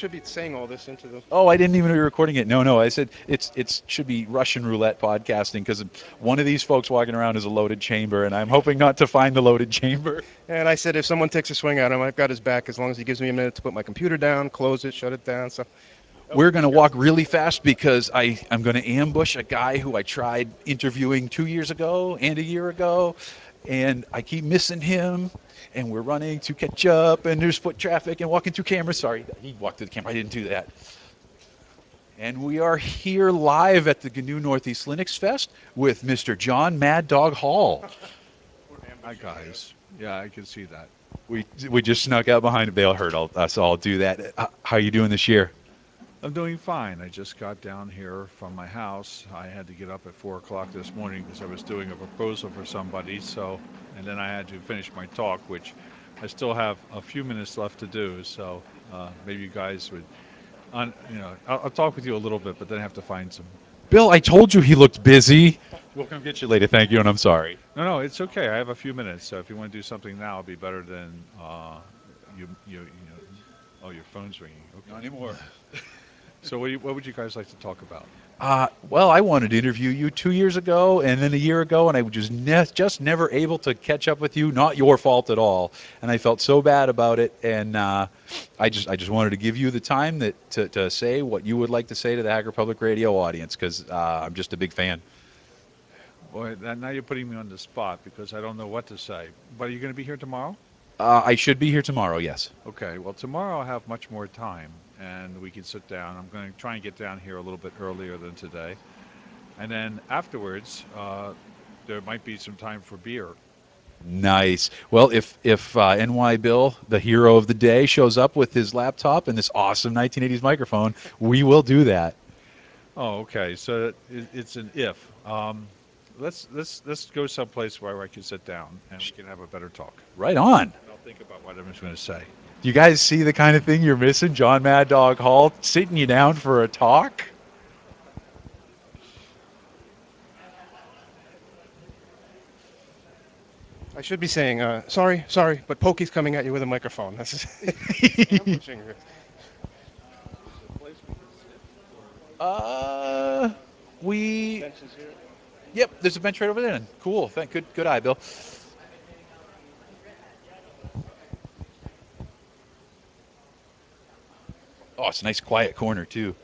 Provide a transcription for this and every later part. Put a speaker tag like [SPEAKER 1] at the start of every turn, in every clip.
[SPEAKER 1] should be saying all this into the.
[SPEAKER 2] Oh, I didn't even know you were recording it. No, no. I said it's should be Russian roulette podcasting because one of these folks walking around is a loaded chamber, and I'm hoping not to find the loaded chamber.
[SPEAKER 1] And I said, if someone takes a swing at him, I've got his back as long as he gives me a minute to put my computer down, close it, shut it down. So,
[SPEAKER 2] We're going to walk really fast because I'm going to ambush a guy who I tried interviewing 2 years ago and a year ago, and I keep missing him. And we're running to catch up, and there's foot traffic and walking through cameras. Sorry, he walked through the camera. I didn't do that. And we are here live at the GNU Northeast Linux Fest with Mr. John Mad Dog Hall.
[SPEAKER 3] Hi guys. Yeah, I can see that.
[SPEAKER 2] We just snuck out behind a bale herd. Us all do that. How you doing this year?
[SPEAKER 3] I'm doing fine. I just got down here from my house. I had to get up at 4 o'clock this morning because I was doing a proposal for somebody. And then I had to finish my talk, which I still have a few minutes left to do. So maybe you guys would, I'll talk with you a little bit, but then I have to find some.
[SPEAKER 2] Bill, I told you he looked busy. We'll come get you later. Thank you, and I'm sorry.
[SPEAKER 3] No, no, it's okay. I have a few minutes. So if you want to do something now, it'll be better than you know. Oh, your phone's ringing.
[SPEAKER 2] Not
[SPEAKER 3] Okay.
[SPEAKER 2] anymore.
[SPEAKER 3] So what would you guys like to talk about?
[SPEAKER 2] Well, I wanted to interview you 2 years ago and then a year ago, and I was just never able to catch up with you. Not your fault at all, and I felt so bad about it. And I just wanted to give you the time to say what you would like to say to the Hacker Public Radio audience because I'm just a big fan.
[SPEAKER 3] Boy, now you're putting me on the spot because I don't know what to say. But are you going to be here tomorrow?
[SPEAKER 2] I should be here tomorrow. Yes.
[SPEAKER 3] Okay, well, tomorrow I'll have much more time and we can sit down. I'm going to try and get down here a little bit earlier than today. And then afterwards, there might be some time for beer.
[SPEAKER 2] Nice. Well, if NY Bill, the hero of the day, shows up with his laptop and this awesome 1980s microphone, we will do that.
[SPEAKER 3] Oh, okay. So it's an if. Let's go someplace where I can sit down and we can have a better talk.
[SPEAKER 2] Right on.
[SPEAKER 3] And I'll think about what I'm going to say.
[SPEAKER 2] Do you guys see the kind of thing you're missing? John Mad Dog Hall sitting you down for a talk?
[SPEAKER 1] I should be saying, sorry, sorry, but Pokey's coming at you with a microphone. This is it's ambushing you.
[SPEAKER 2] uh, we.
[SPEAKER 1] Benches here.
[SPEAKER 2] Yep, there's a bench right over there. Then. Cool. Good eye, Bill. Oh, it's a nice quiet corner too.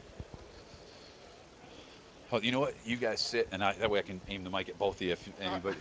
[SPEAKER 2] Oh, you know what? You guys sit, and that way I can aim the mic at both of you if anybody.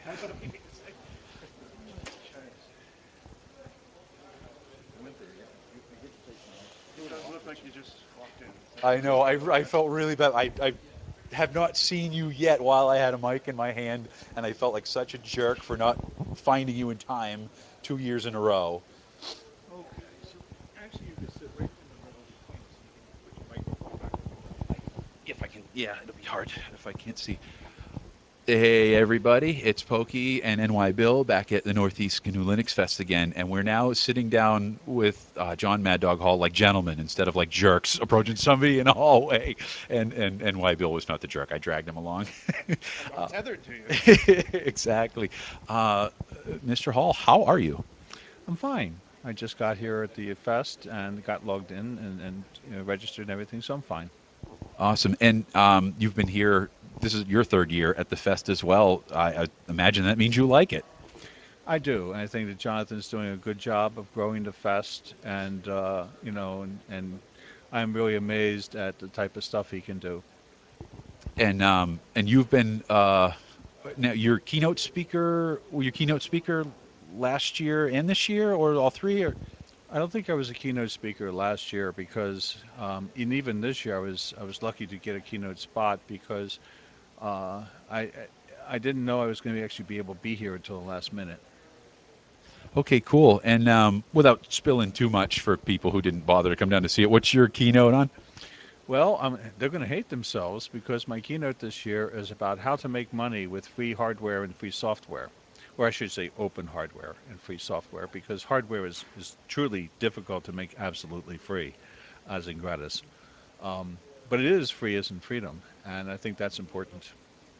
[SPEAKER 1] It does look like you just walked in.
[SPEAKER 2] I know. I felt really bad. I have not seen you yet while I had a mic in my hand, and I felt like such a jerk for not finding you in time 2 years in a row.
[SPEAKER 3] Okay, so actually you could sit right in the middle between so you can put your microphone back a little bit.
[SPEAKER 2] If I can, yeah, it'll be hard if I can't see. Hey everybody, it's Pokey and NY Bill back at the Northeast GNU Linux Fest again, and we're now sitting down with John Mad Dog Hall like gentlemen instead of like jerks approaching somebody in a hallway. And NY Bill was not the jerk; I dragged him along.
[SPEAKER 1] I'm tethered to you.
[SPEAKER 2] Exactly, Mr. Hall. How are you?
[SPEAKER 3] I'm fine. I just got here at the fest and got logged in and registered and everything, so I'm fine.
[SPEAKER 2] Awesome, and you've been here. This is your third year at the fest as well. I imagine that means you like it.
[SPEAKER 3] I do, and I think that Jonathan's doing a good job of growing the fest, and and I'm really amazed at the type of stuff he can do.
[SPEAKER 2] And you've been now your keynote speaker. Were you keynote speaker last year and this year, or all three? Or
[SPEAKER 3] I don't think I was a keynote speaker last year because, and even this year, I was lucky to get a keynote spot because uh, I I didn't know I was going to actually be able to be here until the last minute.
[SPEAKER 2] okay, cool. And without spilling too much for people who didn't bother to come down to see it, what's your keynote on?
[SPEAKER 3] Well, they're going to hate themselves because my keynote this year is about how to make money with free hardware and free software. Or I should say open hardware and free software because hardware is truly difficult to make absolutely free, as in gratis. But it is free as in freedom, and I think that's important.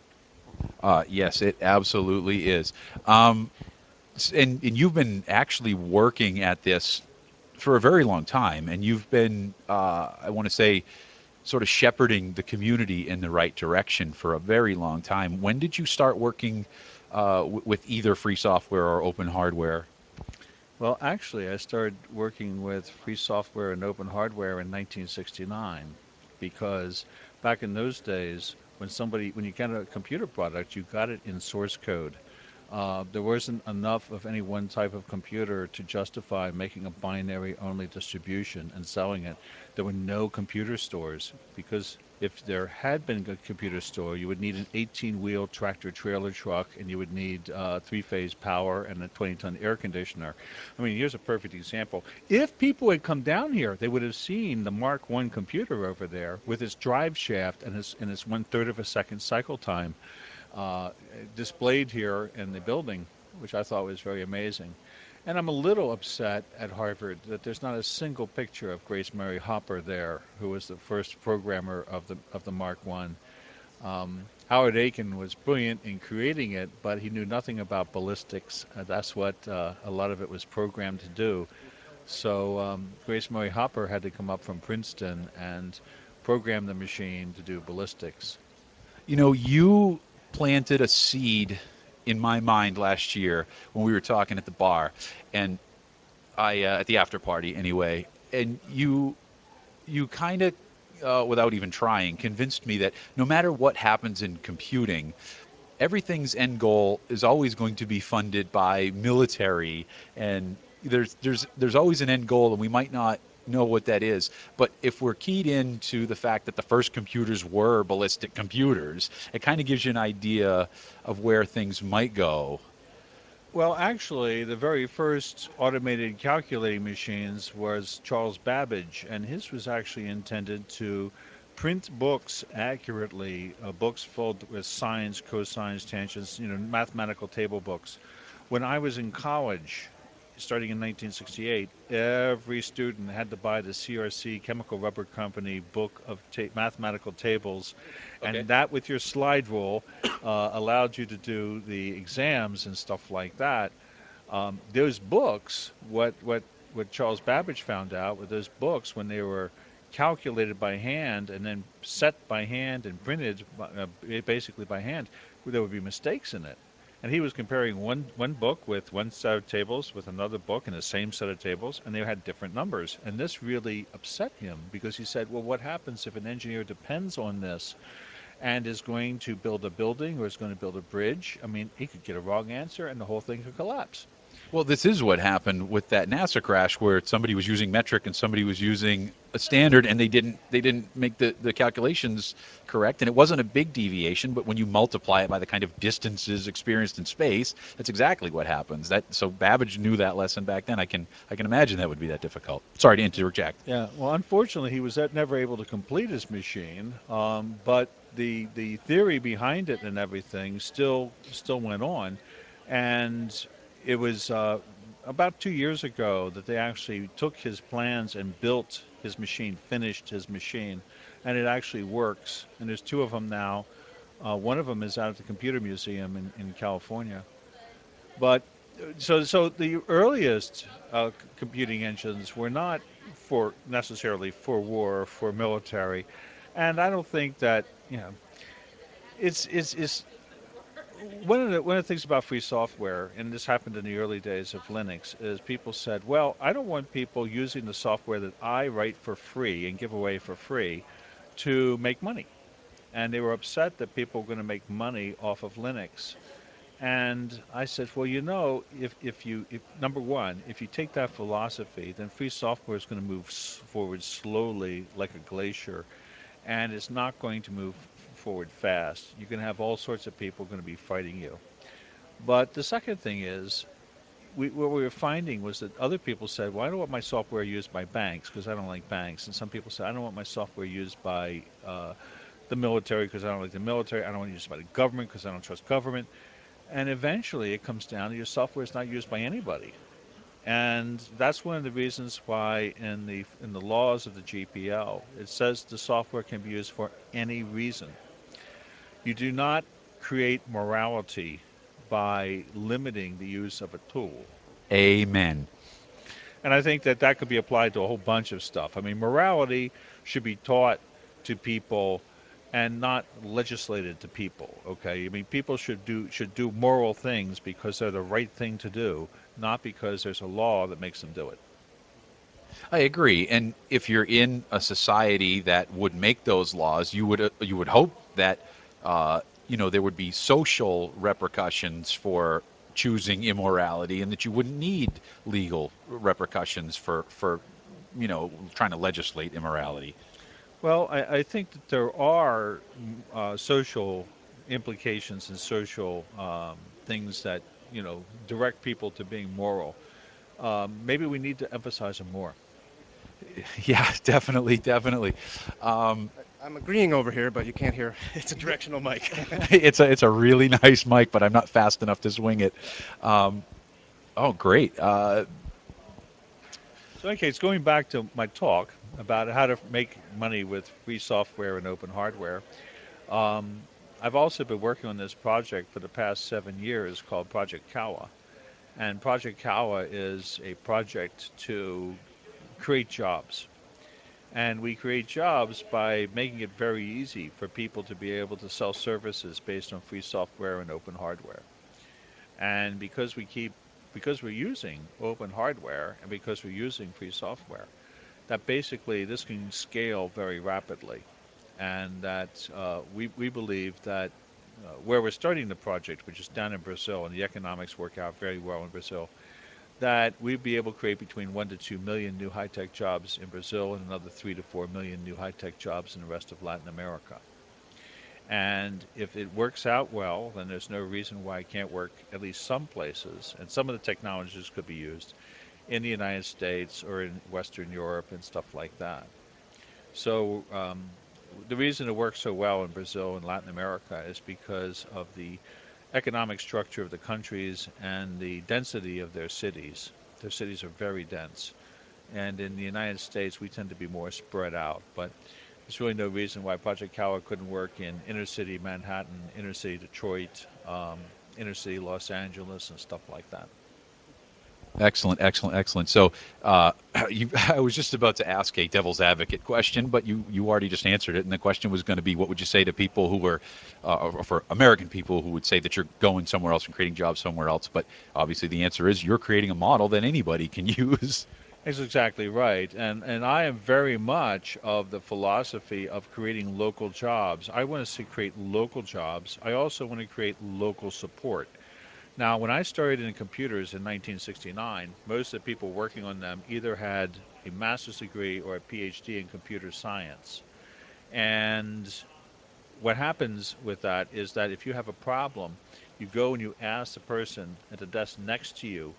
[SPEAKER 2] Yes, it absolutely is. And you've been actually working at this for a very long time, and you've been, I want to say, sort of shepherding the community in the right direction for a very long time. When did you start working with either free software or open hardware?
[SPEAKER 3] Well, actually, I started working with free software and open hardware in 1969 because back in those days, when you got a computer product, you got it in source code. There wasn't enough of any one type of computer to justify making a binary only distribution and selling it. There were no computer stores because if there had been a computer store, you would need an 18-wheel tractor trailer truck and you would need three-phase power and a 20-ton air conditioner. I mean, here's a perfect example. If people had come down here, they would have seen the Mark I computer over there with its drive shaft and its one-third of a second cycle time uh, displayed here in the building, which I thought was very amazing. And I'm a little upset at Harvard that there's not a single picture of Grace Mary Hopper there, who was the first programmer of the Mark I. Howard Aiken was brilliant in creating it, but he knew nothing about ballistics. That's what a lot of it was programmed to do. So Grace Murray Hopper had to come up from Princeton and program the machine to do ballistics.
[SPEAKER 2] You know, you planted a seed in my mind last year when we were talking at the bar, and I at the after party anyway, and you kind of, without even trying, convinced me that no matter what happens in computing, everything's end goal is always going to be funded by military, and there's always an end goal, and we might not know what that is. But if we're keyed into the fact that the first computers were ballistic computers, it kind of gives you an idea of where things might go.
[SPEAKER 3] Well, actually, the very first automated calculating machines was Charles Babbage, and his was actually intended to print books accurately, books filled with sines, cosines, tangents, mathematical table books. When I was in college, starting in 1968, every student had to buy the CRC Chemical Rubber Company book of mathematical tables,
[SPEAKER 2] Okay.
[SPEAKER 3] and that with your slide rule allowed you to do the exams and stuff like that. Those books, what Charles Babbage found out with those books, when they were calculated by hand and then set by hand and printed basically by hand, there would be mistakes in it. And he was comparing one book with one set of tables with another book in the same set of tables, and they had different numbers. And this really upset him because he said, well, what happens if an engineer depends on this and is going to build a building or is going to build a bridge? I mean, he could get a wrong answer and the whole thing could collapse.
[SPEAKER 2] Well, this is what happened with that NASA crash, where somebody was using metric and somebody was using a standard, and they didn't make the calculations correct, and it wasn't a big deviation. But when you multiply it by the kind of distances experienced in space, that's exactly what happens. That so Babbage knew that lesson back then. I can imagine that would be that difficult. Sorry to interject.
[SPEAKER 3] Yeah, well, unfortunately, he was never able to complete his machine, but the theory behind it and everything still went on, and it was about 2 years ago that they actually took his plans and built his machine, finished his machine, and it actually works. And there's two of them now. One of them is out at the Computer Museum in California. But so the earliest computing engines were not for necessarily for war, for military, and I don't think that it's one of the things about free software, and this happened in the early days of Linux, is people said, well, I don't want people using the software that I write for free and give away for free to make money. And they were upset that people were going to make money off of Linux. And I said, well, if number one, if you take that philosophy, then free software is going to move forward slowly like a glacier, and it's not going to move forward fast. You're going to have all sorts of people going to be fighting you. But the second thing is, what we were finding was that other people said, well, I don't want my software used by banks because I don't like banks. And some people said, I don't want my software used by the military because I don't like the military. I don't want it used by the government because I don't trust government. And eventually it comes down to your software is not used by anybody. And that's one of the reasons why in the laws of the GPL it says the software can be used for any reason. You do not create morality by limiting the use of a tool.
[SPEAKER 2] Amen.
[SPEAKER 3] And I think that that could be applied to a whole bunch of stuff. I mean, morality should be taught to people and not legislated to people. Okay, I mean, people should do moral things because they're the right thing to do, not because there's a law that makes them do it.
[SPEAKER 2] I agree. And if you're in a society that would make those laws, you would hope that there would be social repercussions for choosing immorality, and that you wouldn't need legal repercussions for trying to legislate immorality.
[SPEAKER 3] Well, I think that there are social implications and social things that direct people to being moral. Maybe we need to emphasize them more.
[SPEAKER 2] Yeah, definitely, definitely. Um,
[SPEAKER 1] I'm agreeing over here, but you can't hear. It's a directional mic.
[SPEAKER 2] it's a really nice mic, but I'm not fast enough to swing it. Um, oh, great.
[SPEAKER 3] So, in any case, going back to my talk about how to make money with free software and open hardware, um, I've also been working on this project for the past 7 years called Project Kawa. And Project Kawa is a project to create jobs. And we create jobs by making it very easy for people to be able to sell services based on free software and open hardware. And because we're using open hardware and because we're using free software, that basically this can scale very rapidly. And that we believe that where we're starting the project, which is down in Brazil, and the economics work out very well in Brazil, that we'd be able to create between 1 to 2 million new high tech jobs in Brazil and another 3 to 4 million new high tech jobs in the rest of Latin America. And if it works out well, then there's no reason why it can't work at least some places. And some of the technologies could be used in the United States or in Western Europe and stuff like that. So the reason it works so well in Brazil and Latin America is because of the economic structure of the countries and the density of their cities. Their cities are very dense. And in the United States, we tend to be more spread out. But there's really no reason why Project Coward couldn't work in inner city Manhattan, inner city Detroit, inner city Los Angeles, and stuff like that.
[SPEAKER 2] Excellent, excellent, excellent. So, uh, I was just about to ask a devil's advocate question, but you already just answered it. And the question was going to be, what would you say to people who were, or for American people who would say that you're going somewhere else and creating jobs somewhere else? But obviously, the answer is you're creating a model that anybody can use.
[SPEAKER 3] That's exactly right. And I am very much of the philosophy of creating local jobs. I want to see create local jobs. I also want to create local support. Now, when I started in computers in 1969, most of the people working on them either had a master's degree or a PhD in computer science. And what happens with that is that if you have a problem, you go and you ask the person at the desk next to you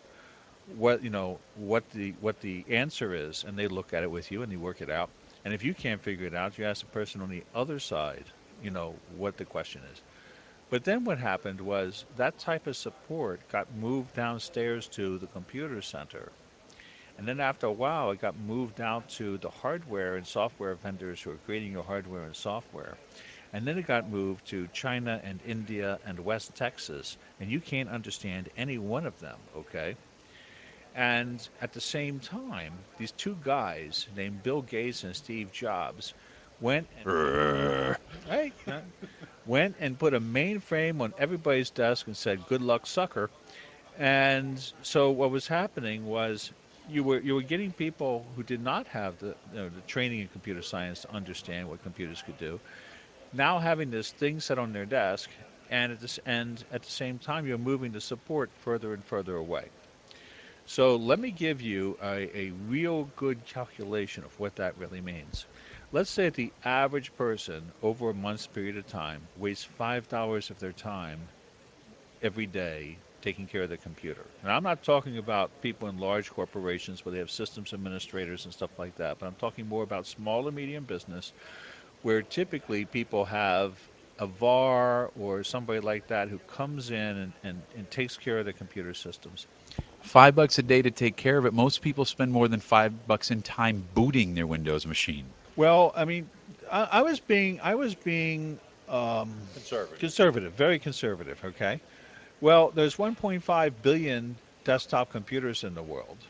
[SPEAKER 3] what the answer is, and they look at it with you and they work it out. And if you can't figure it out, you ask the person on the other side, what the question is. But then what happened was that type of support got moved downstairs to the computer center. And then after a while, it got moved out to the hardware and software vendors who are creating your hardware and software. And then it got moved to China and India and West Texas. And you can't understand any one of them, okay? And at the same time, these two guys named Bill Gates and Steve Jobs went and put hey, went and put a mainframe on everybody's desk and said, "Good luck, sucker." And so what was happening was you were getting people who did not have the training in computer science to understand what computers could do, now having this thing set on their desk, and at the same time you're moving the support further and further away. So let me give you a real good calculation of what that really means. Let's say that the average person over a month's period of time wastes $5 of their time every day taking care of the computer. And I'm not talking about people in large corporations where they have systems administrators and stuff like that, but I'm talking more about small and medium business where typically people have a VAR or somebody like that who comes in and takes care of the computer systems.
[SPEAKER 2] $5 a day to take care of it. Most people spend more than $5 in time booting their Windows machine.
[SPEAKER 3] Well, I mean, I was being
[SPEAKER 2] Conservative.
[SPEAKER 3] conservative, very conservative. Okay. Well, there's 1.5 billion desktop computers in the world,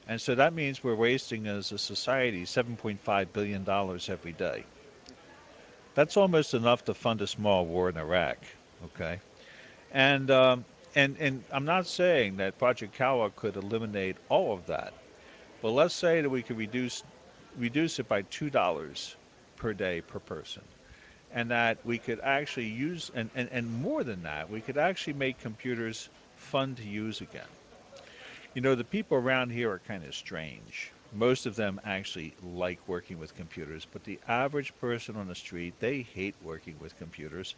[SPEAKER 3] And so that means we're wasting as a society $7.5 billion every day. That's almost enough to fund a small war in Iraq. Okay. And, um, and I'm not saying that Project Kawa could eliminate all of that, but let's say that we could reduce it by $2 per day per person, and that we could actually use and more than that, we could actually make computers fun to use again. You know, the people around here are kind of strange. Most of them actually like working with computers, but the average person on the street, they hate working with computers.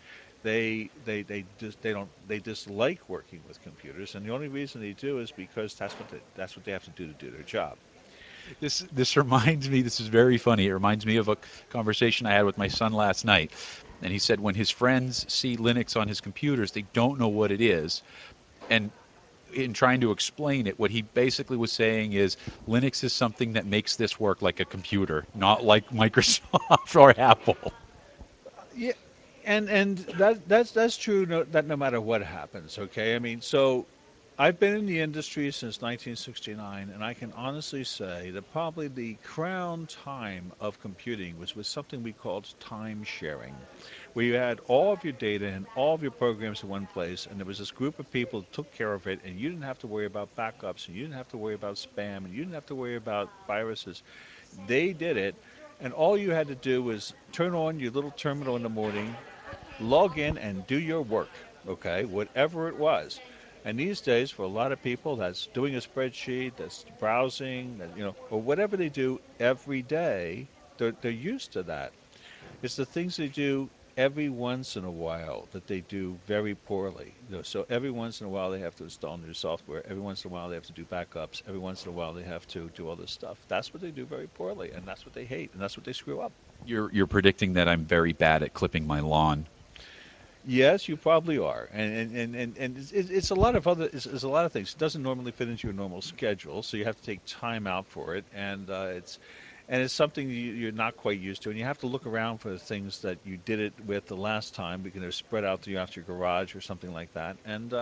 [SPEAKER 3] They dislike working with computers, and the only reason they do is because that's what they have to do their job.
[SPEAKER 2] This reminds me. This is very funny. It reminds me of a conversation I had with my son last night, and he said when his friends see Linux on his computers, they don't know what it is, and in trying to explain it, what he basically was saying is Linux is something that makes this work like a computer, not like Microsoft or Apple.
[SPEAKER 3] Yeah, and that's true. That no matter what happens, okay. I mean, so I've been in the industry since 1969, and I can honestly say that probably the crown time of computing was with something we called time sharing, where you had all of your data and all of your programs in one place, and there was this group of people that took care of it, and you didn't have to worry about backups, and you didn't have to worry about spam, and you didn't have to worry about viruses. They did it, and all you had to do was turn on your little terminal in the morning, log in, and do your work, okay, whatever it was. And these days, for a lot of people, that's doing a spreadsheet, that's browsing, that, or whatever they do every day, they're used to that. It's the things they do every once in a while that they do very poorly. So every once in a while they have to install new software. Every once in a while they have to do backups. Every once in a while they have to do all this stuff. That's what they do very poorly, and that's what they hate, and that's what they screw up.
[SPEAKER 2] You're predicting that I'm very bad at clipping my lawn.
[SPEAKER 3] Yes, you probably are, and it's a lot of it's a lot of things. It doesn't normally fit into your normal schedule, so you have to take time out for it, and it's something you're not quite used to, and you have to look around for the things that you did it with the last time because they're spread out throughout your garage or something like that. And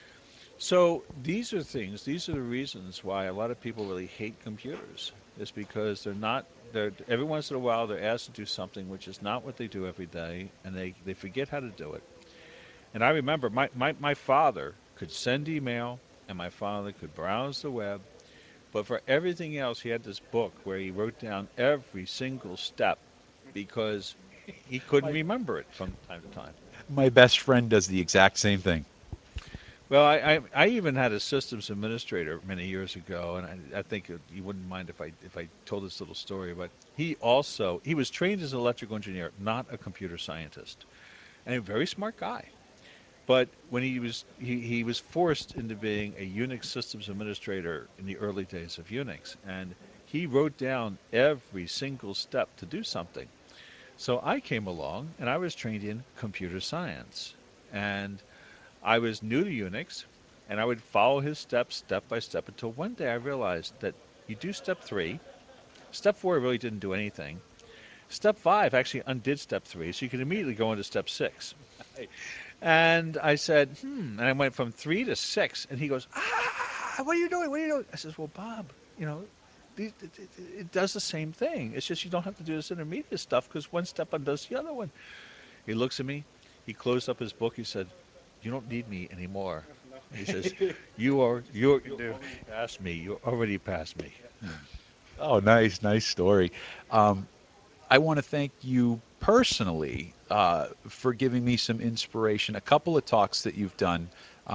[SPEAKER 3] so these are the reasons why a lot of people really hate computers. Is because they're not they're every once in a while they're asked to do something which is not what they do every day, and they forget how to do it. And I remember my father could send email and my father could browse the web, but for everything else, he had this book where he wrote down every single step because he couldn't
[SPEAKER 2] My
[SPEAKER 3] remember it from time to time.
[SPEAKER 2] my best friend does the exact same thing.
[SPEAKER 3] Well, I even had a systems administrator many years ago, and I think you wouldn't mind if I told this little story. But he was trained as an electrical engineer, not a computer scientist, and a very smart guy. But when he was forced into being a Unix systems administrator in the early days of Unix, and he wrote down every single step to do something. So I came along and I was trained in computer science, and I was new to Unix, and I would follow his steps step by step until one day I realized that you do step three. Step four really didn't do anything. Step five actually undid step three, so you could immediately go into step six. And I said, and I went from three to six, and he goes, what are you doing? What are you doing? I says, well, Bob, it does the same thing. It's just you don't have to do this intermediate stuff because one step undoes the other one. He looks at me. He closed up his book. He said, "You don't need me anymore." He says, "You already past me. You already passed me."
[SPEAKER 2] Oh, nice story. I want to thank you personally for giving me some inspiration. A couple of talks that you've done.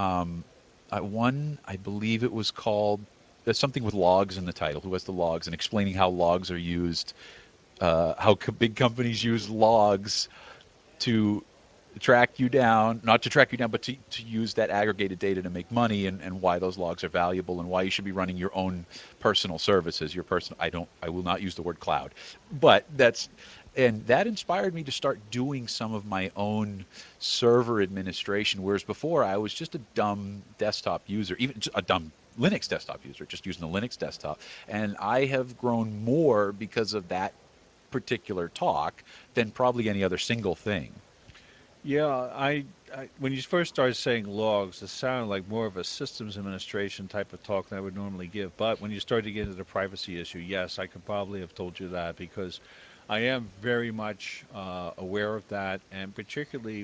[SPEAKER 2] One, I believe it was called something with logs in the title. Who has the logs and explaining how logs are used, how big companies use logs to track you down, not to track you down, but to use that aggregated data to make money, and why those logs are valuable and why you should be running your own personal services, your personal, I will not use the word cloud, but and that inspired me to start doing some of my own server administration, whereas before I was just a dumb desktop user, even a dumb Linux desktop user, just using a Linux desktop. And I have grown more because of that particular talk than probably any other single thing.
[SPEAKER 3] Yeah, when you first started saying logs, it sounded like more of a systems administration type of talk than I would normally give. But when you started to get into the privacy issue, yes, I could probably have told you that because I am very much aware of that, and particularly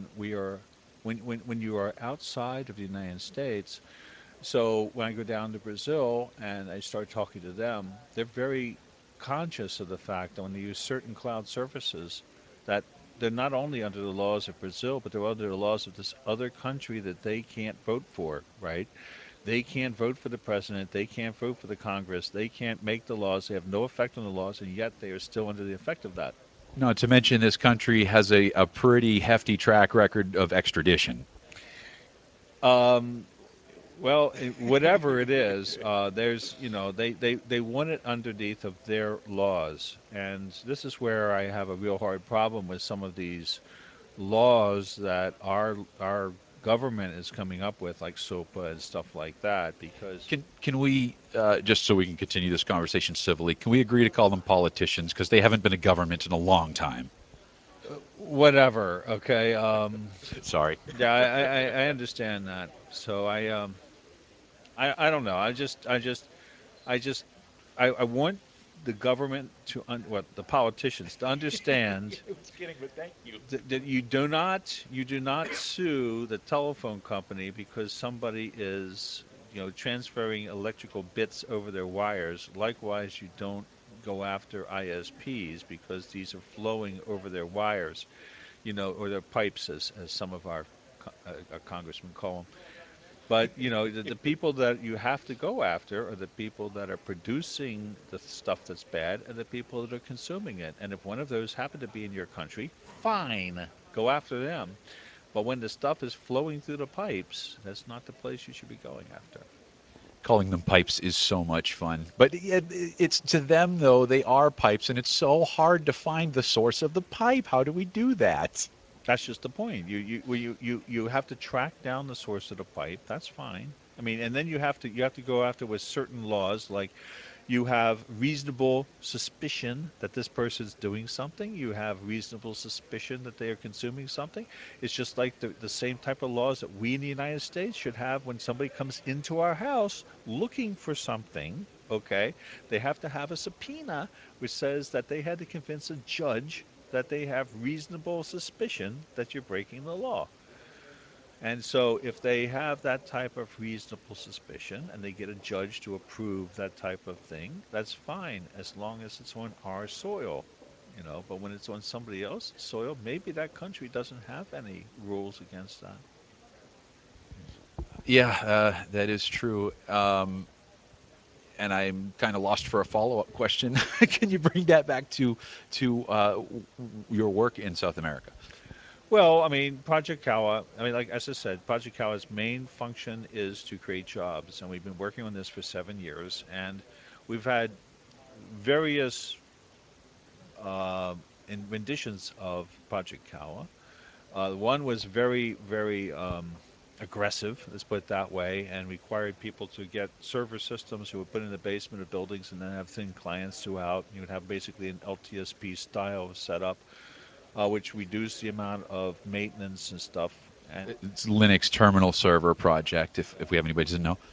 [SPEAKER 3] when you are outside of the United States. So when I go down to Brazil and I start talking to them, they're very conscious of the fact that when they use certain cloud services, that they're not only under the laws of Brazil, but they're under the laws of this other country that they can't vote for, right? They can't vote for the president. They can't vote for the Congress. They can't make the laws. They have no effect on the laws, and yet they are still under the effect of that.
[SPEAKER 2] Not to mention, this country has a pretty hefty track record of extradition.
[SPEAKER 3] Um, Well, whatever it is, there's, they want it underneath of their laws. And this is where I have a real hard problem with some of these laws that our government is coming up with, like SOPA and stuff like that, because
[SPEAKER 2] Can we just so we can continue this conversation civilly? Can we agree to call them politicians because they haven't been a government in a long time?
[SPEAKER 3] whatever, okay?
[SPEAKER 2] Sorry.
[SPEAKER 3] Yeah, I understand that. So I don't know. I just I want the government to what the politicians to understand
[SPEAKER 2] It was kidding, but thank you.
[SPEAKER 3] that you do not sue the telephone company because somebody is transferring electrical bits over their wires. Likewise, you don't go after ISPs because these are flowing over their wires, or their pipes, as some of our congressmen call them. But the people that you have to go after are the people that are producing the stuff that's bad and the people that are consuming it. And if one of those happen to be in your country, fine, go after them. But when the stuff is flowing through the pipes, that's not the place you should be going after.
[SPEAKER 2] Calling them pipes is so much fun. But it's to them though, they are pipes and it's so hard to find the source of the pipe. How do we do that?
[SPEAKER 3] That's just the point. You have to track down the source of the pipe. That's fine. I mean, and then you have to go after with certain laws, like you have reasonable suspicion that this person's doing something. You have reasonable suspicion that they are consuming something. It's just like the same type of laws that we in the United States should have when somebody comes into our house looking for something. Okay, they have to have a subpoena which says that they had to convince a judge that they have reasonable suspicion that you're breaking the law. And so, if they have that type of reasonable suspicion and they get a judge to approve that type of thing, that's fine as long as it's on our soil. But when it's on somebody else's soil, maybe that country doesn't have any rules against that.
[SPEAKER 2] Yeah, that is true. And I'm kind of lost for a follow-up question. Can you bring that back to your work in South America?
[SPEAKER 3] Well, I mean, Project Kawa, I mean, like as I said, Project Kawa's main function is to create jobs. And we've been working on this for 7 years. And we've had various uh, in renditions of Project Kawa. One was very, very aggressive, let's put it that way, and required people to get server systems who would put in the basement of buildings and then have thin clients throughout. You would have basically an LTSP style setup, which reduced the amount of maintenance and stuff. And
[SPEAKER 2] It's Linux terminal server project. If we have anybody who doesn't know,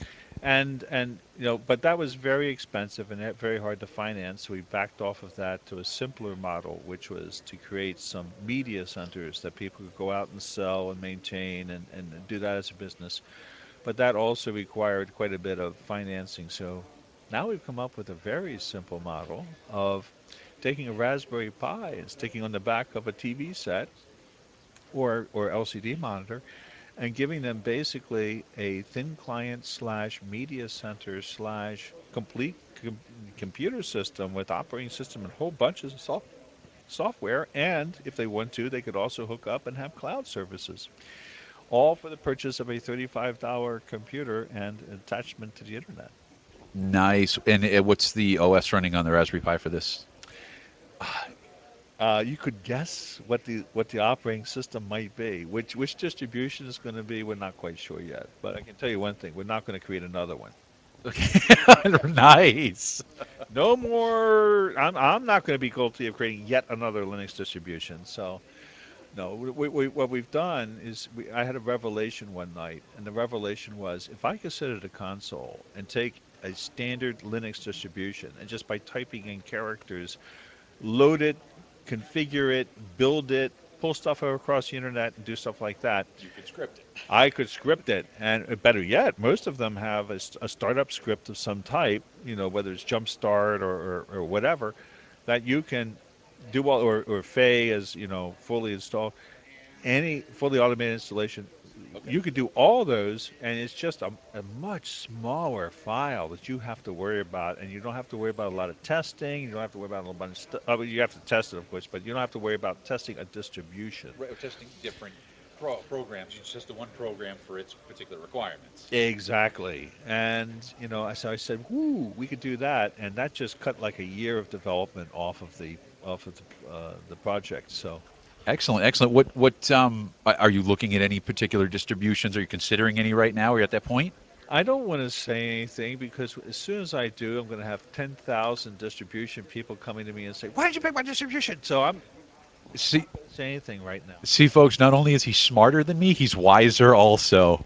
[SPEAKER 3] but that was very expensive and very hard to finance. So we backed off of that to a simpler model, which was to create some media centers that people could go out and sell and maintain and do that as a business. But that also required quite a bit of financing. So now we've come up with a very simple model of taking a Raspberry Pi and sticking on the back of a TV set or LCD monitor and giving them basically a thin client slash media center slash complete computer system with operating system and whole bunches of software. And if they want to, they could also hook up and have cloud services, all for the purchase of a $35 computer and attachment to the internet.
[SPEAKER 2] nice. And what's the OS running on the Raspberry Pi for this?
[SPEAKER 3] You could guess what the operating system might be. Which distribution is going to be, we're not quite sure yet. But I can tell you one thing: we're not going to create another one.
[SPEAKER 2] Nice.
[SPEAKER 3] No more. I'm not going to be guilty of creating yet another Linux distribution. So No, what we've done is I had a revelation one night, and the revelation was if I could sit at a console and take a standard Linux distribution and just by typing in characters, load it, configure it, build it, pull stuff across the internet, and do stuff like that,
[SPEAKER 2] You could script it.
[SPEAKER 3] I could script it. And better yet, most of them have a startup script of some type, whether it's Jumpstart or whatever, that you can do all, or Fay as, fully installed any fully automated installation,
[SPEAKER 2] Okay.
[SPEAKER 3] you could do all those, and it's just a much smaller file that you have to worry about, and you don't have to worry about a lot of testing. You don't have to worry about a bunch of stuff. You have to test it, of course, but you don't have to worry about testing a distribution.
[SPEAKER 2] Right, we're testing different programs. It's just the one program for its particular requirements.
[SPEAKER 3] Exactly, and so I said, "Whoo, we could do that," and that just cut like a year of development off of the project. So
[SPEAKER 2] Excellent, excellent. What are you looking at any particular distributions? Are you considering any right now? Are you at that point?
[SPEAKER 3] I don't want to say anything because as soon as I do, I'm going to have 10,000 distribution people coming to me and say, "Why did you pick my distribution?" So I'm
[SPEAKER 2] See,
[SPEAKER 3] not going to say anything right now.
[SPEAKER 2] see, folks. Not only is he smarter than me, he's wiser also.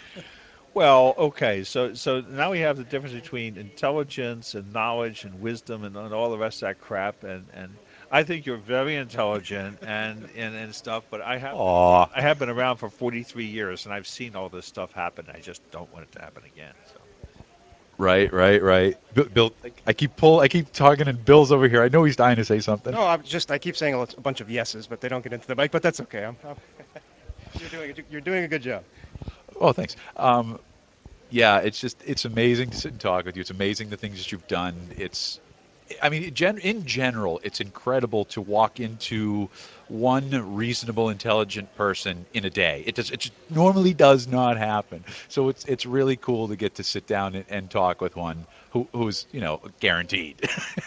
[SPEAKER 3] Well, okay, so now we have the difference between intelligence and knowledge and wisdom and all the rest of that crap. And I think you're very intelligent and stuff, but
[SPEAKER 2] Aw.
[SPEAKER 3] I have been around for 43 years and I've seen all this stuff happen. I just don't want it to happen again. So.
[SPEAKER 2] Right, right, right. Bill, I keep talking, and Bill's over here. I know he's dying to say something.
[SPEAKER 1] No, I keep saying a bunch of yeses, but they don't get into the mic. But that's okay. You're doing a good job.
[SPEAKER 2] Oh, thanks. Yeah, it's amazing to sit and talk with you. It's amazing the things that you've done. I mean, in general, it's incredible to walk into one reasonable, intelligent person in a day. It just normally does not happen. So it's really cool to get to sit down and talk with one who's guaranteed.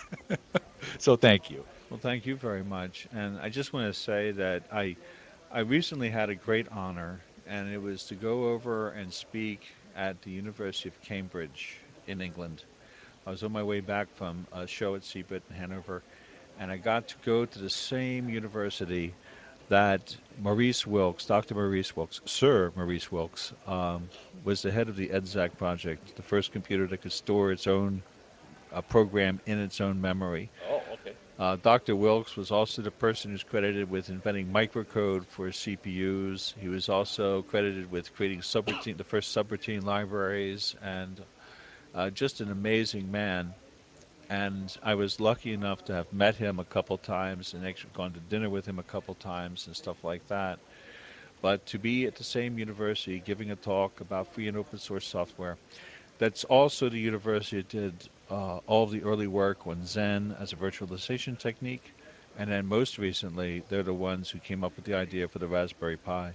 [SPEAKER 2] So thank you.
[SPEAKER 3] Well, thank you very much. And I just want to say that I recently had a great honor, and it was to go over and speak at the University of Cambridge in England. I was on my way back from a show at CBIT in Hanover, and I got to go to the same university that Maurice Wilkes, Dr. Maurice Wilkes, Sir Maurice Wilkes, was the head of the EDSAC project, the first computer that could store its own program in its own memory.
[SPEAKER 2] Oh, okay.
[SPEAKER 3] Dr. Wilkes was also the person who's credited with inventing microcode for CPUs. He was also credited with creating the first subroutine libraries, and just an amazing man. And I was lucky enough to have met him a couple times and actually gone to dinner with him a couple times and stuff like that. But to be at the same university giving a talk about free and open source software, that's also the university that did all of the early work on Zen as a virtualization technique. And then most recently, they're the ones who came up with the idea for the Raspberry Pi.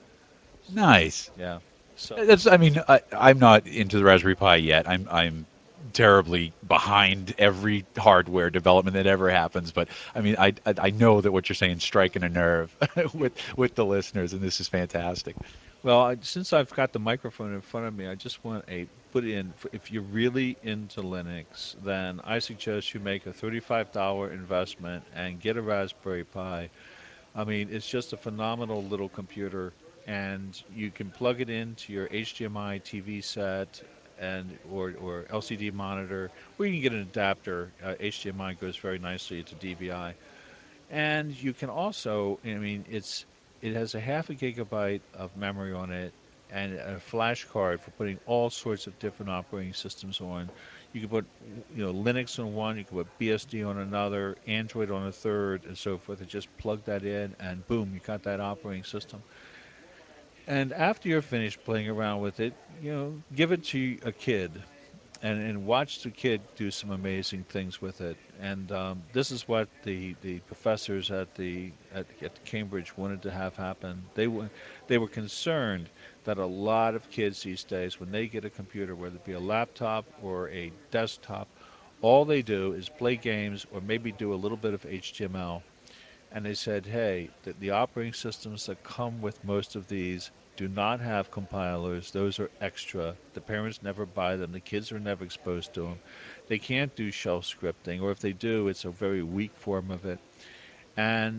[SPEAKER 2] Nice.
[SPEAKER 3] Yeah. So,
[SPEAKER 2] That's. I mean, I'm not into the Raspberry Pi yet. I'm terribly behind every hardware development that ever happens. But I mean, I know that what you're saying is striking a nerve with the listeners, and this is fantastic.
[SPEAKER 3] well, since I've got the microphone in front of me, I just want to put in if you're really into Linux, then I suggest you make a $35 investment and get a Raspberry Pi. I mean, it's just a phenomenal little computer, and you can plug it into your HDMI TV set and or LCD monitor, or you can get an adapter. HDMI goes very nicely to DVI, and you can also, I mean, it has a half a gigabyte of memory on it and a flash card for putting all sorts of different operating systems on. You can put, Linux on one, you can put BSD on another, Android on a third, and so forth. And just plug that in, and boom, you got that operating system. And after you're finished playing around with it, give it to a kid and watch the kid do some amazing things with it. And this is what the professors at Cambridge wanted to have happen. They were concerned that a lot of kids these days, when they get a computer, whether it be a laptop or a desktop, all they do is play games or maybe do a little bit of HTML, and they said, hey, the operating systems that come with most of these do not have compilers. Those are extra. The parents never buy them. The kids are never exposed to them. They can't do shell scripting, or if they do, it's a very weak form of it. And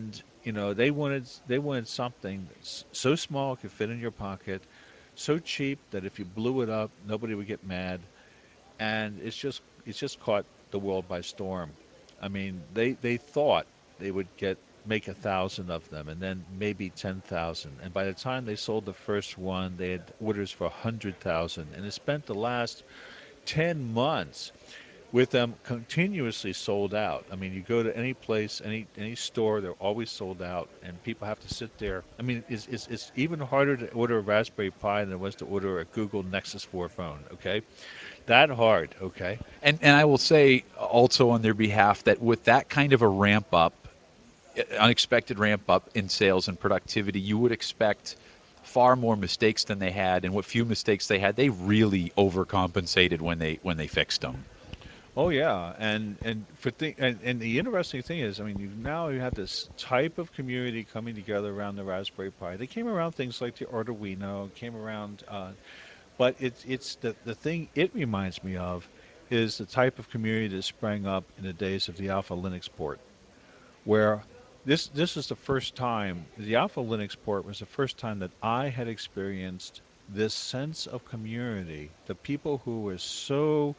[SPEAKER 3] they wanted something that's so small it could fit in your pocket, so cheap that if you blew it up, nobody would get mad, and it's just caught the world by storm. I mean, they thought they would get make 1,000 of them, and then maybe 10,000. And by the time they sold the first one, they had orders for 100,000, and it spent the last 10 months with them continuously sold out. I mean, you go to any place, any store, they're always sold out, and people have to sit there. I mean, it's even harder to order a Raspberry Pi than it was to order a Google Nexus 4 phone. Okay, that hard. Okay.
[SPEAKER 2] And I will say also on their behalf that with that kind of a ramp up, unexpected ramp up in sales and productivity, you would expect far more mistakes than they had, and what few mistakes they had, they really overcompensated when they fixed them.
[SPEAKER 3] Oh yeah, and the interesting thing is, I mean, you have this type of community coming together around the Raspberry Pi. They came around things like the Arduino, came around, but it's the thing it reminds me of is the type of community that sprang up in the days of the Alpha Linux port, where this is the first time the Alpha Linux port was the first time that I had experienced this sense of community. The people who were so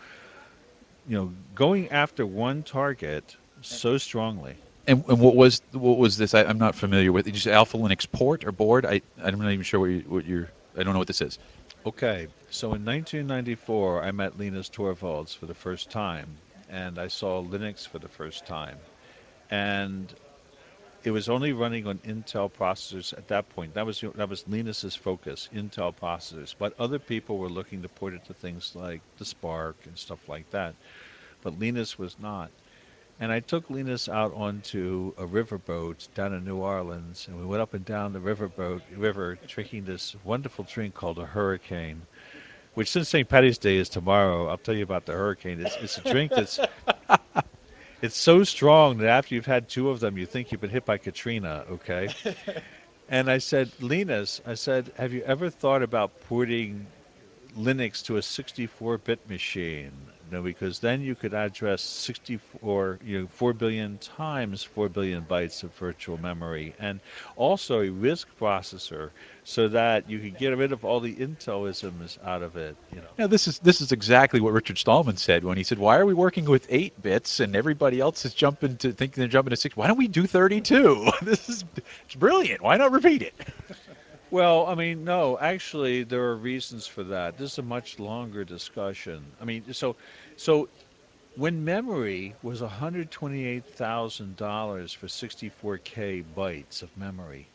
[SPEAKER 3] going after one target so strongly.
[SPEAKER 2] And what was this? I'm not familiar with. Did you say Alpha Linux port or board? I'm not even sure what you're. I don't know what this is.
[SPEAKER 3] Okay, so in 1994, I met Linus Torvalds for the first time, and I saw Linux for the first time. And it was only running on Intel processors at that point. That was Linus's focus, Intel processors. But other people were looking to port it to things like the Spark and stuff like that. But Linus was not. And I took Linus out onto a riverboat down in New Orleans, and we went up and down the river, drinking this wonderful drink called a hurricane. Which, since St. Patty's Day is tomorrow, I'll tell you about the hurricane. It's a drink that's it's so strong that after you've had two of them, you think you've been hit by Katrina. Okay. And I said, Linus, I said, have you ever thought about porting Linux to a 64-bit machine? No, because then you could address 64, 4 billion times 4 billion bytes of virtual memory, and also a RISC processor, so that you could get rid of all the Intelisms out of it.
[SPEAKER 2] Now, this is exactly what Richard Stallman said when he said, "Why are we working with 8 bits and everybody else is jumping to thinking they're jumping to 6? Why don't we do 32? This is it's brilliant. Why not repeat it?"
[SPEAKER 3] Well, I mean, no, actually, there are reasons for that. This is a much longer discussion. I mean, so when memory was $128,000 for 64K bytes of memory,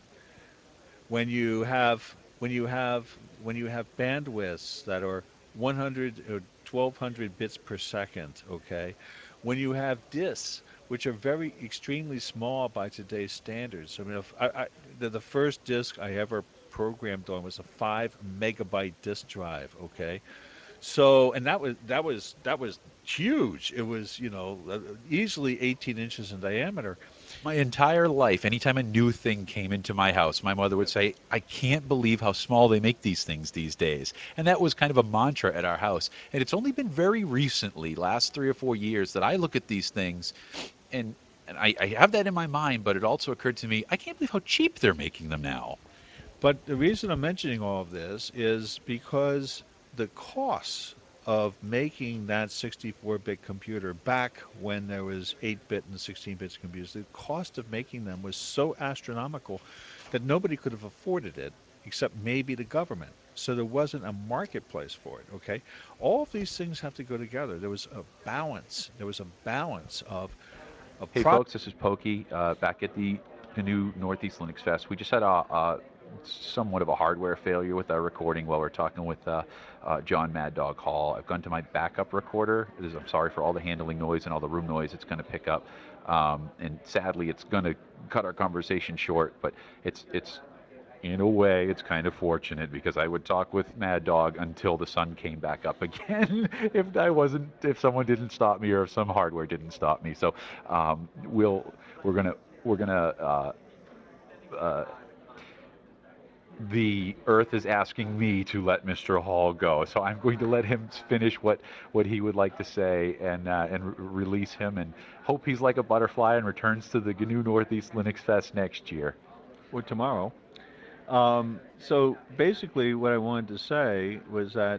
[SPEAKER 3] when you have bandwidths that are 100 or 1200 bits per second, okay, when you have disks which are very extremely small by today's standards. I mean, if the first disk I ever programmed on was a 5 megabyte disk drive, okay. So, and that was huge. It was, easily 18 inches in diameter.
[SPEAKER 2] My entire life, anytime a new thing came into my house, my mother would say, "I can't believe how small they make these things these days." And that was kind of a mantra at our house. And it's only been very recently, last 3 or 4 years, that I look at these things and I have that in my mind, but it also occurred to me, I can't believe how cheap they're making them now.
[SPEAKER 3] But the reason I'm mentioning all of this is because the costs of making that 64-bit computer back when there was 8-bit and 16-bit computers, the cost of making them was so astronomical that nobody could have afforded it except maybe the government. So there wasn't a marketplace for it, okay? All of these things have to go together. There was a balance. There was a balance of
[SPEAKER 2] Hey,
[SPEAKER 3] product.
[SPEAKER 2] folks, this is Pokey back at the GNU Northeast Linux Fest. We just had a somewhat of a hardware failure with our recording while we're talking with John Mad Dog Hall. I've gone to my backup recorder. I'm sorry for all the handling noise and all the room noise it's going to pick up. And sadly, it's going to cut our conversation short, but it's in a way, it's kind of fortunate because I would talk with Mad Dog until the sun came back up again if someone didn't stop me or if some hardware didn't stop me. So we're gonna uh,
[SPEAKER 4] the Earth is asking me to let Mr. Hall go. So I'm going to let him finish what he would like to say and release him and hope he's like a butterfly and returns to the GNU Northeast Linux Fest next year.
[SPEAKER 3] or tomorrow. So basically, what I wanted to say was that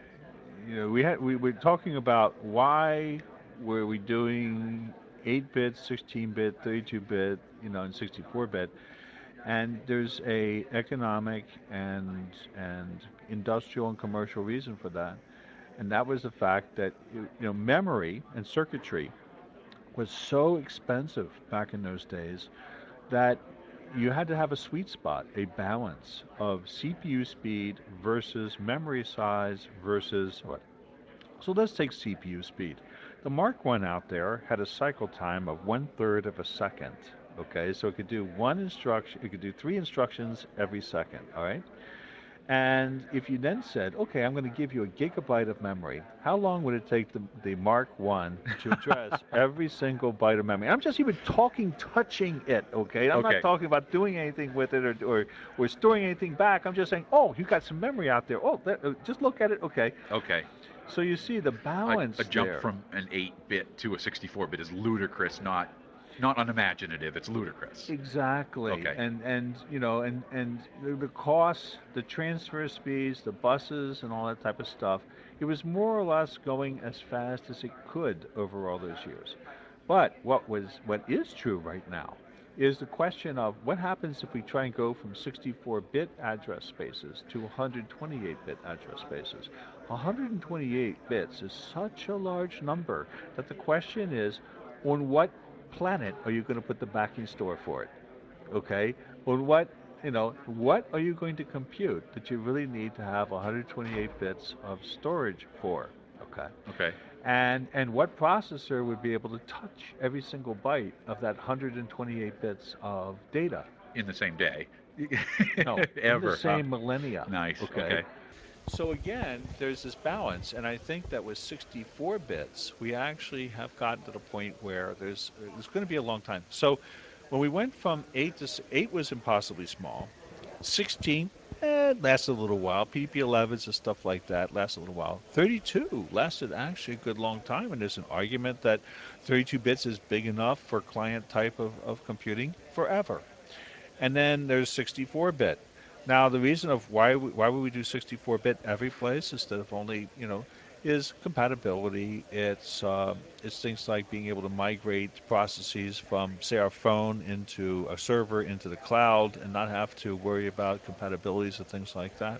[SPEAKER 3] we were talking about why were we doing 8-bit, 16-bit, 32-bit, and 64-bit, and there's a economic and industrial and commercial reason for that, and that was the fact that memory and circuitry was so expensive back in those days that you had to have a sweet spot, a balance of CPU speed versus memory size versus what. So let's take CPU speed. The Mark One out there had a cycle time of 1/3 of a second. Okay, so it could do one instruction, it could do three instructions every second. All right. And if you then said, okay, I'm going to give you a gigabyte of memory, how long would it take the Mark One to address every single byte of memory? I'm just even talking, touching it, okay? I'm not
[SPEAKER 4] Okay.
[SPEAKER 3] talking about doing anything with it or storing anything back. I'm just saying, oh, you got some memory out there. Oh, just look at it, okay?
[SPEAKER 4] Okay.
[SPEAKER 3] So you see the
[SPEAKER 4] A
[SPEAKER 3] balance
[SPEAKER 4] jump
[SPEAKER 3] there.
[SPEAKER 4] from an 8-bit to a 64-bit is ludicrous, not unimaginative. It's ludicrous.
[SPEAKER 3] Exactly,
[SPEAKER 4] Okay.
[SPEAKER 3] and the costs, the transfer speeds, the buses, and all that type of stuff. It was more or less going as fast as it could over all those years. But what is true right now is the question of what happens if we try and go from 64-bit address spaces to 128-bit address spaces. 128 bits is such a large number that the question is, on what planet are you going to put the backing store for it? Okay, on what are you going to compute that you really need to have 128 bits of storage for? Okay,
[SPEAKER 4] Okay.
[SPEAKER 3] and what processor would be able to touch every single byte of that 128 bits of data?
[SPEAKER 4] In the same day.
[SPEAKER 3] No, in the
[SPEAKER 4] Ever, huh?
[SPEAKER 3] same millennia.
[SPEAKER 4] Nice.
[SPEAKER 3] Okay,
[SPEAKER 4] Okay.
[SPEAKER 3] so again, there's this balance, and I think that with 64 bits, we actually have gotten to the point where there's going to be a long time. So when we went from 8 was impossibly small. 16 lasted a little while. PP11s and stuff like that lasted a little while. 32 lasted actually a good long time, and there's an argument that 32 bits is big enough for client type of computing forever. And then there's 64-bit. Now, the reason of why would we do 64-bit every place instead of only, is compatibility. It's things like being able to migrate processes from, say, our phone into a server into the cloud and not have to worry about compatibilities and things like that.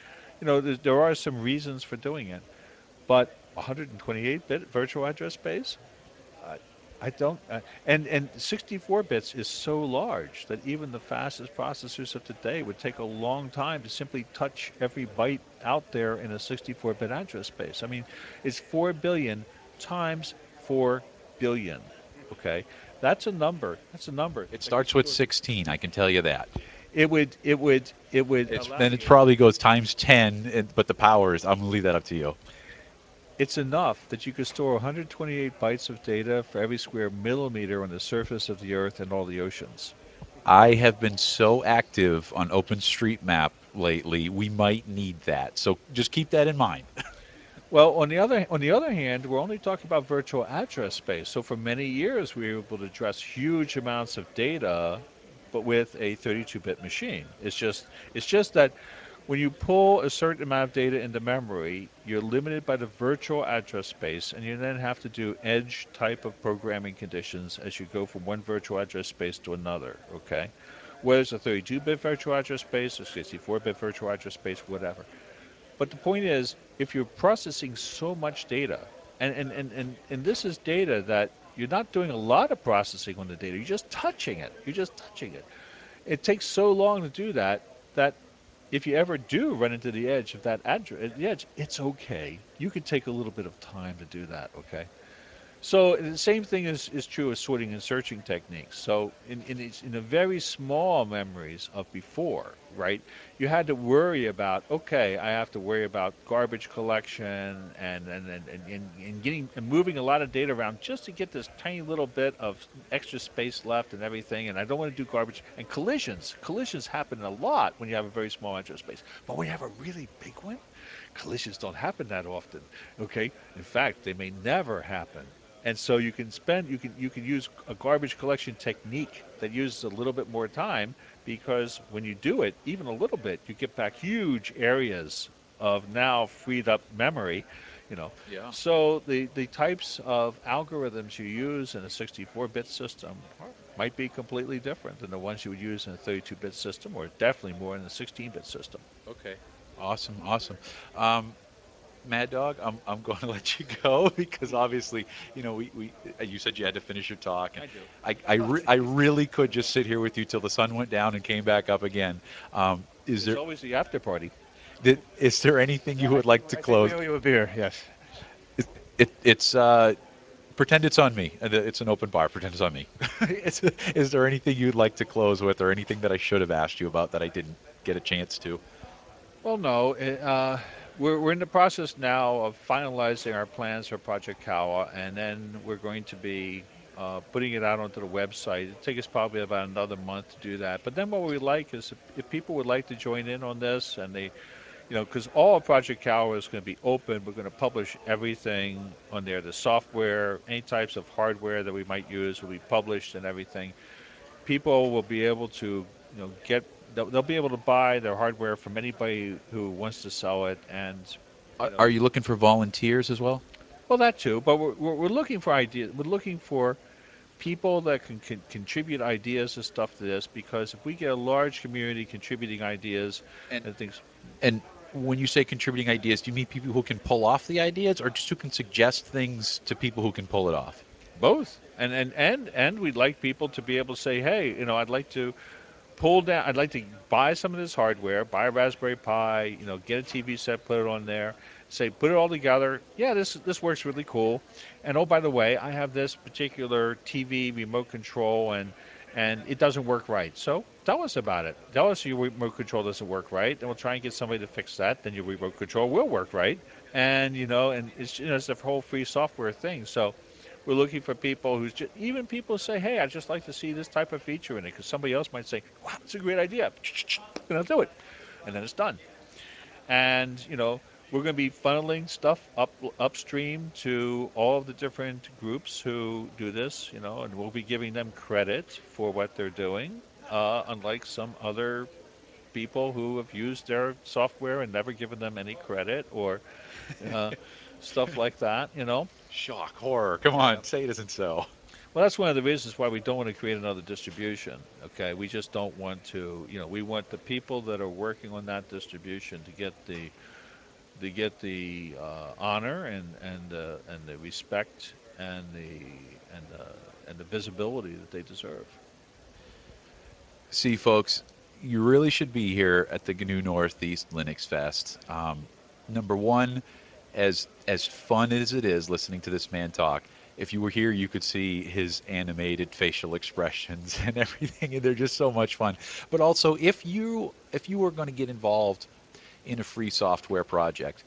[SPEAKER 3] There are some reasons for doing it, but 128-bit virtual address space, I, I don't. And 64 bits is so large that even the fastest processors of today would take a long time to simply touch every byte out there in a 64-bit address space. I mean, it's 4 billion times 4 billion. Okay, that's a number. That's a number
[SPEAKER 2] It
[SPEAKER 3] that could
[SPEAKER 2] starts with
[SPEAKER 3] store.
[SPEAKER 2] 16, I can tell you that.
[SPEAKER 3] It would
[SPEAKER 2] It's
[SPEAKER 3] allow
[SPEAKER 2] then it
[SPEAKER 3] you.
[SPEAKER 2] probably goes times 10, but the powers, I'm gonna leave that up to you.
[SPEAKER 3] It's enough that you could store 128 bytes of data for every square millimeter on the surface of the Earth and all the oceans.
[SPEAKER 2] I have been so active on OpenStreetMap lately, we might need that. So just keep that in mind.
[SPEAKER 3] Well, on the other hand, we're only talking about virtual address space. So for many years, we were able to address huge amounts of data, but with a 32-bit machine. It's just that when you pull a certain amount of data into memory, you're limited by the virtual address space, and you then have to do edge type of programming conditions as you go from one virtual address space to another. Okay, whether it's a 32-bit virtual address space, a 64-bit virtual address space, whatever. But the point is, if you're processing so much data, and this is data that you're not doing a lot of processing on the data, you're just touching it. You're just touching it. It takes so long to do that if you ever do run into the edge of that the edge, it's okay. You could take a little bit of time to do that, okay? So the same thing is true of sorting and searching techniques. So in the very small memories of before, right, you had to worry about, okay, I have to worry about garbage collection and getting and moving a lot of data around just to get this tiny little bit of extra space left and everything. And I don't want to do garbage and collisions. Collisions happen a lot when you have a very small extra space. But when you have a really big one, collisions don't happen that often. Okay, in fact, they may never happen. And so you can use a garbage collection technique that uses a little bit more time, because when you do it even a little bit, you get back huge areas of now freed up memory, you know.
[SPEAKER 2] Yeah.
[SPEAKER 3] So the types of algorithms you use in a 64-bit system might be completely different than the ones you would use in a 32-bit system, or definitely more in a 16-bit system.
[SPEAKER 2] Okay. Awesome. Awesome. Um, Mad Dog, I'm going to let you go because obviously, we you said you had to finish your talk, and
[SPEAKER 3] I do.
[SPEAKER 2] I really could just sit here with you till the sun went down and came back up again. Is
[SPEAKER 3] There's
[SPEAKER 2] there
[SPEAKER 3] always the after party.
[SPEAKER 2] is there anything you would like to
[SPEAKER 1] I think we
[SPEAKER 2] close?
[SPEAKER 1] owe you a beer. Yes.
[SPEAKER 2] It's pretend it's on me. It's an open bar. Pretend it's on me. Is there anything you'd like to close with, or anything that I should have asked you about that I didn't get a chance to?
[SPEAKER 3] Well, no, we're in the process now of finalizing our plans for Project Kawa, and then we're going to be putting it out onto the website. It'll take us probably about another month to do that. But then what we like is if people would like to join in on this, and they, because all of Project Kawa is going to be open. We're going to publish everything on there. The software, any types of hardware that we might use will be published and everything. People will be able to, get they'll be able to buy their hardware from anybody who wants to sell it, and you
[SPEAKER 2] Are
[SPEAKER 3] know,
[SPEAKER 2] you looking for volunteers as well?
[SPEAKER 3] well, that too. But we're looking for ideas. We're looking for people that can contribute ideas and stuff to this, because if we get a large community contributing ideas
[SPEAKER 2] And
[SPEAKER 3] and things,
[SPEAKER 2] and when you say contributing ideas, do you mean people who can pull off the ideas, or just who can suggest things to people who can pull it off?
[SPEAKER 3] both, and we'd like people to be able to say, hey, I'd like to pull down. I'd like to buy some of this hardware, buy a Raspberry Pi, get a TV set, put it on there, say, put it all together. Yeah, this works really cool. And oh, by the way, I have this particular TV remote control, and it doesn't work right. So tell us about it. Tell us your remote control doesn't work right, and we'll try and get somebody to fix that. Then your remote control will work right, and it's the whole free software thing. So we're looking for people who's just, even people say, hey, I'd just like to see this type of feature in it, because somebody else might say, wow, it's a great idea. And I'll do it. And then it's done. And, we're going to be funneling stuff upstream to all of the different groups who do this, and we'll be giving them credit for what they're doing, unlike some other people who have used their software and never given them any credit, or uh, stuff like that.
[SPEAKER 2] Shock, horror. Come
[SPEAKER 3] Yeah.
[SPEAKER 2] on, say it isn't so.
[SPEAKER 3] Well, that's one of the reasons why we don't want to create another distribution. Okay, we just don't want to. We want the people that are working on that distribution to get the honor and the respect and the visibility that they deserve.
[SPEAKER 2] See, folks, you really should be here at the GNU Northeast Linux Fest. Number one, as fun as it is listening to this man talk, if you were here, you could see his animated facial expressions and everything, and they're just so much fun. But also, if you were going to get involved in a free software project,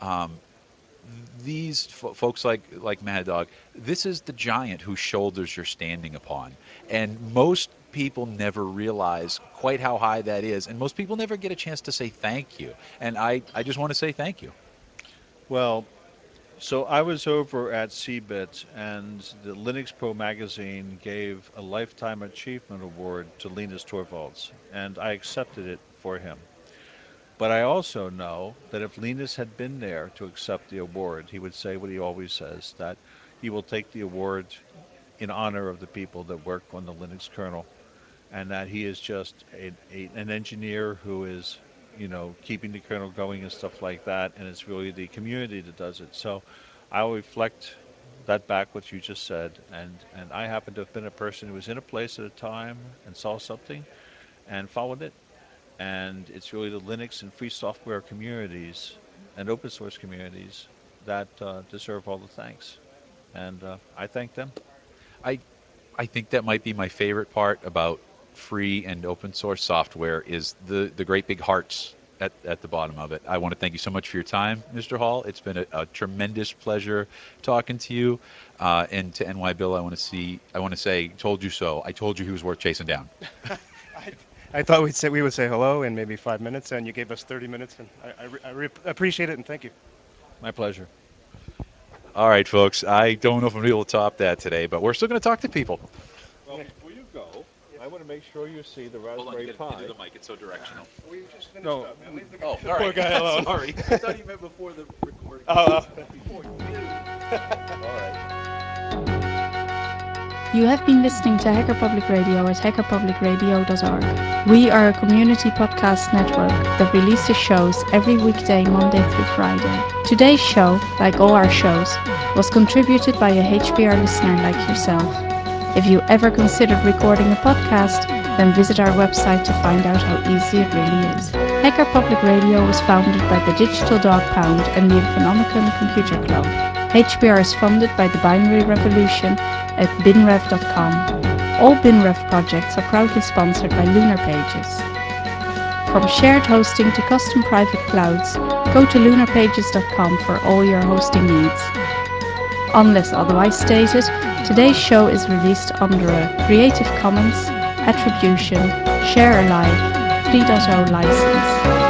[SPEAKER 2] these folks like Mad Dog, this is the giant whose shoulders you're standing upon, and most people never realize quite how high that is, and most people never get a chance to say thank you. And I just want to say thank you.
[SPEAKER 3] Well, so I was over at CeBIT, and the Linux Pro magazine gave a Lifetime Achievement Award to Linus Torvalds, and I accepted it for him. But I also know that if Linus had been there to accept the award, he would say what he always says, that he will take the award in honor of the people that work on the Linux kernel, and that he is just an engineer who is, keeping the kernel going and stuff like that, and it's really the community that does it. So I'll reflect that back what you just said, and I happen to have been a person who was in a place at a time and saw something and followed it, and it's really the Linux and free software communities and open source communities that deserve all the thanks. and I thank them.
[SPEAKER 2] I I think that might be my favorite part about free and open source software is the great big hearts at the bottom of it. I want to thank you so much for your time, Mr. Hall. It's been a tremendous pleasure talking to you. And to NY Bill, I want to say, told you so. I told you he was worth chasing down.
[SPEAKER 1] I thought we would say hello in maybe 5 minutes, and you gave us 30 minutes, and appreciate it, and thank you.
[SPEAKER 3] My pleasure.
[SPEAKER 2] All right, folks. I don't know if I'm going to be able to top that today, but we're still going to talk to people.
[SPEAKER 3] Well, before you go, I want to make sure you see the
[SPEAKER 2] Hold on,
[SPEAKER 3] Raspberry
[SPEAKER 2] you got to
[SPEAKER 3] Pi.
[SPEAKER 2] do the mic. It's so directional.
[SPEAKER 1] We just finished
[SPEAKER 3] No.
[SPEAKER 1] up, man. Leave the,
[SPEAKER 2] Oh,
[SPEAKER 1] the
[SPEAKER 2] all
[SPEAKER 1] poor
[SPEAKER 2] right.
[SPEAKER 1] guy alone.
[SPEAKER 2] Sorry. I thought you meant before the recording.
[SPEAKER 1] Oh,
[SPEAKER 2] Before you do. All right.
[SPEAKER 5] You have been listening to Hacker Public Radio at hackerpublicradio.org. We are a community podcast network that releases shows every weekday, Monday through Friday. Today's show, like all our shows, was contributed by a HPR listener like yourself. If you ever considered recording a podcast, then visit our website to find out how easy it really is. Hacker Public Radio was founded by the Digital Dog Pound and the Infonomicon Computer Club. HPR is funded by the Binary Revolution at binrev.com. All BinRev projects are proudly sponsored by Lunar Pages. From shared hosting to custom private clouds, go to lunarpages.com for all your hosting needs. Unless otherwise stated, today's show is released under a Creative Commons Attribution Share Alike 3.0 license.